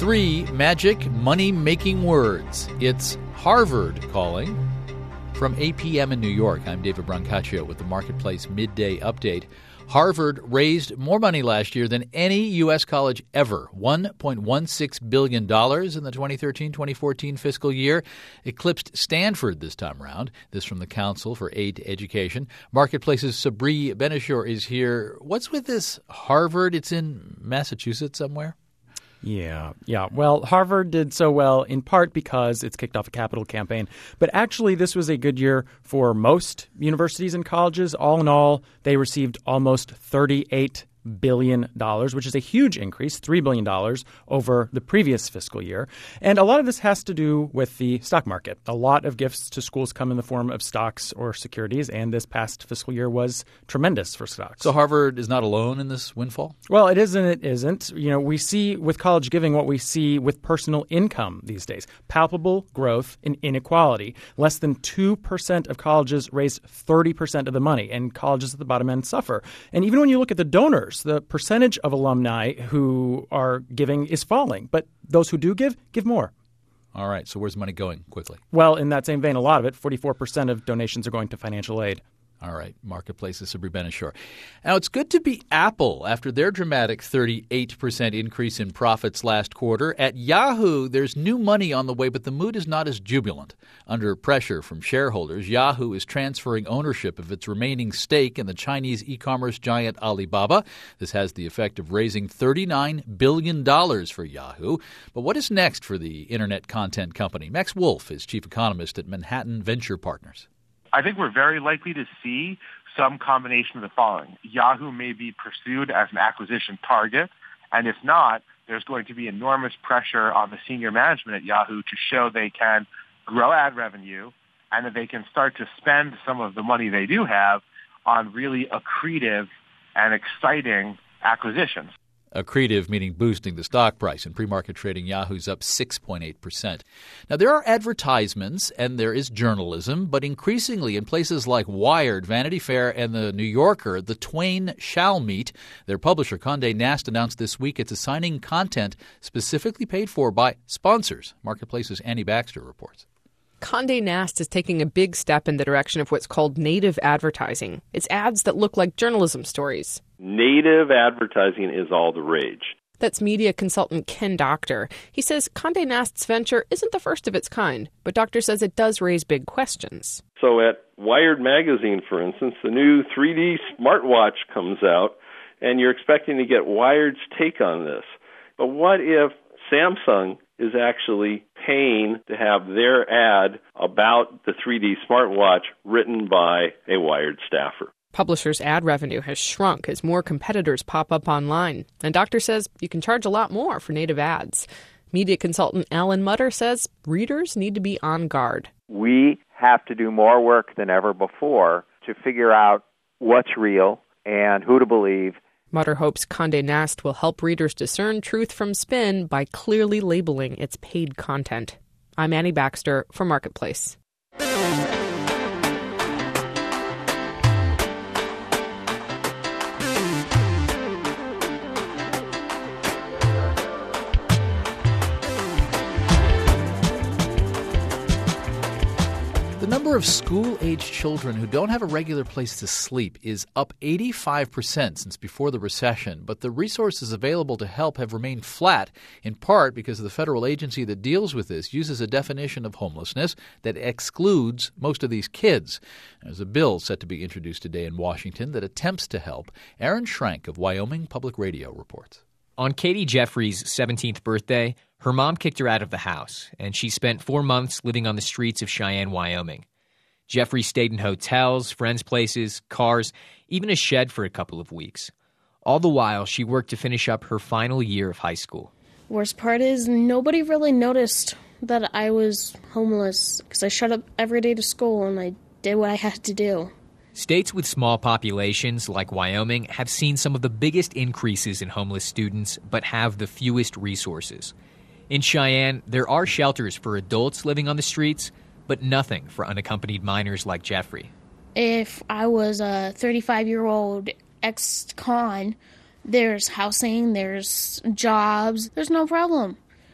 Three magic money-making words. It's Harvard calling. From APM in New York, I'm David Brancaccio with the Marketplace Midday Update. Harvard raised more money last year than any U.S. college ever, $1.16 billion in the 2013-2014 fiscal year, eclipsed Stanford this time around. This from the Council for Aid to Education. Marketplace's Sabri Benishore is here. What's with this Harvard? It's in Massachusetts somewhere? Yeah. Well, Harvard did so well in part because it's kicked off a capital campaign. But actually, this was a good year for most universities and colleges. All in all, they received almost $38 billion, which is a huge increase, $3 billion over the previous fiscal year. And a lot of this has to do with the stock market. A lot of gifts to schools come in the form of stocks or securities, and this past fiscal year was tremendous for stocks. So Harvard is not alone in this windfall? Well, it is and it isn't. You know, we see with college giving what we see with personal income these days. Palpable growth in inequality. Less than 2% of colleges raise 30% of the money, and colleges at the bottom end suffer. And even when you look at the donors, the percentage of alumni who are giving is falling. But those who do give more. All right. So where's the money going quickly? Well, in that same vein, a lot of it, 44% of donations are going to financial aid. All right. Marketplace's Sabri Benishore. Now, it's good to be Apple after their dramatic 38% increase in profits last quarter. At Yahoo, there's new money on the way, but the mood is not as jubilant. Under pressure from shareholders, Yahoo is transferring ownership of its remaining stake in the Chinese e-commerce giant Alibaba. This has the effect of raising $39 billion for Yahoo. But what is next for the internet content company? Max Wolf is chief economist at Manhattan Venture Partners. I think we're very likely to see some combination of the following. Yahoo may be pursued as an acquisition target, and if not, there's going to be enormous pressure on the senior management at Yahoo to show they can grow ad revenue and that they can start to spend some of the money they do have on really accretive and exciting acquisitions. Accretive meaning boosting the stock price. In pre-market trading, Yahoo's up 6.8%. Now, there are advertisements and there is journalism, but increasingly in places like Wired, Vanity Fair, and The New Yorker, the twain shall meet. Their publisher, Condé Nast, announced this week it's assigning content specifically paid for by sponsors. Marketplace's Annie Baxter reports. Condé Nast is taking a big step in the direction of what's called native advertising. It's ads that look like journalism stories. Native advertising is all the rage. That's media consultant Ken Doctor. He says Condé Nast's venture isn't the first of its kind, but Doctor says it does raise big questions. So at Wired magazine, for instance, the new 3D smartwatch comes out, and you're expecting to get Wired's take on this. But what if Samsung is actually paying to have their ad about the 3D smartwatch written by a Wired staffer? Publishers' ad revenue has shrunk as more competitors pop up online. And Doctor says you can charge a lot more for native ads. Media consultant Alan Mutter says readers need to be on guard. We have to do more work than ever before to figure out what's real and who to believe. Mutter hopes Condé Nast will help readers discern truth from spin by clearly labeling its paid content. I'm Annie Baxter for Marketplace. The number of school-age children who don't have a regular place to sleep is up 85% since before the recession, but the resources available to help have remained flat, in part because the federal agency that deals with this uses a definition of homelessness that excludes most of these kids. There's a bill set to be introduced today in Washington that attempts to help. Aaron Schrank of Wyoming Public Radio reports. On Katie Jeffrey's 17th birthday, her mom kicked her out of the house, and she spent 4 months living on the streets of Cheyenne, Wyoming. Jeffrey stayed in hotels, friends' places, cars, even a shed for a couple of weeks. All the while, she worked to finish up her final year of high school. Worst part is nobody really noticed that I was homeless because I showed up every day to school and I did what I had to do. States with small populations, like Wyoming, have seen some of the biggest increases in homeless students, but have the fewest resources. In Cheyenne, there are shelters for adults living on the streets, but nothing for unaccompanied minors like Jeffrey. If I was a 35-year-old ex-con, there's housing, there's jobs, there's no problem.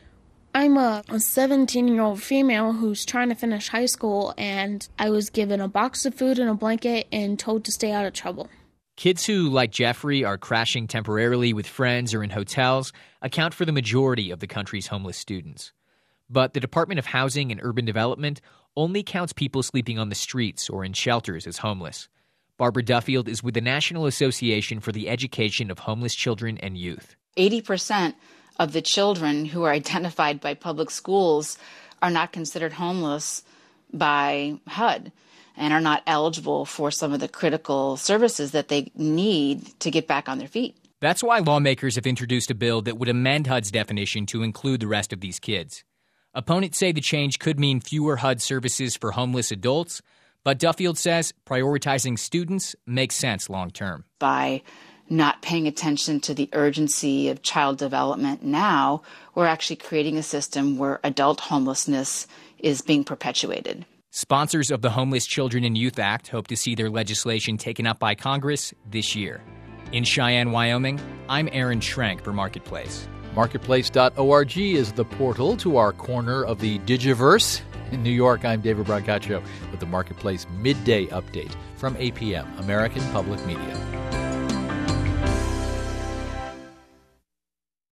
I'm a 17-year-old female who's trying to finish high school, and I was given a box of food and a blanket and told to stay out of trouble. Kids who, like Jeffrey, are crashing temporarily with friends or in hotels account for the majority of the country's homeless students. But the Department of Housing and Urban Development only counts people sleeping on the streets or in shelters as homeless. Barbara Duffield is with the National Association for the Education of Homeless Children and Youth. 80% of the children who are identified by public schools are not considered homeless by HUD and are not eligible for some of the critical services that they need to get back on their feet. That's why lawmakers have introduced a bill that would amend HUD's definition to include the rest of these kids. Opponents say the change could mean fewer HUD services for homeless adults, but Duffield says prioritizing students makes sense long term. By not paying attention to the urgency of child development now, we're actually creating a system where adult homelessness is being perpetuated. Sponsors of the Homeless Children and Youth Act hope to see their legislation taken up by Congress this year. In Cheyenne, Wyoming, I'm Aaron Schrenk for Marketplace. Marketplace.org is the portal to our corner of the Digiverse. In New York, I'm David Brancaccio with the Marketplace Midday Update from APM, American Public Media.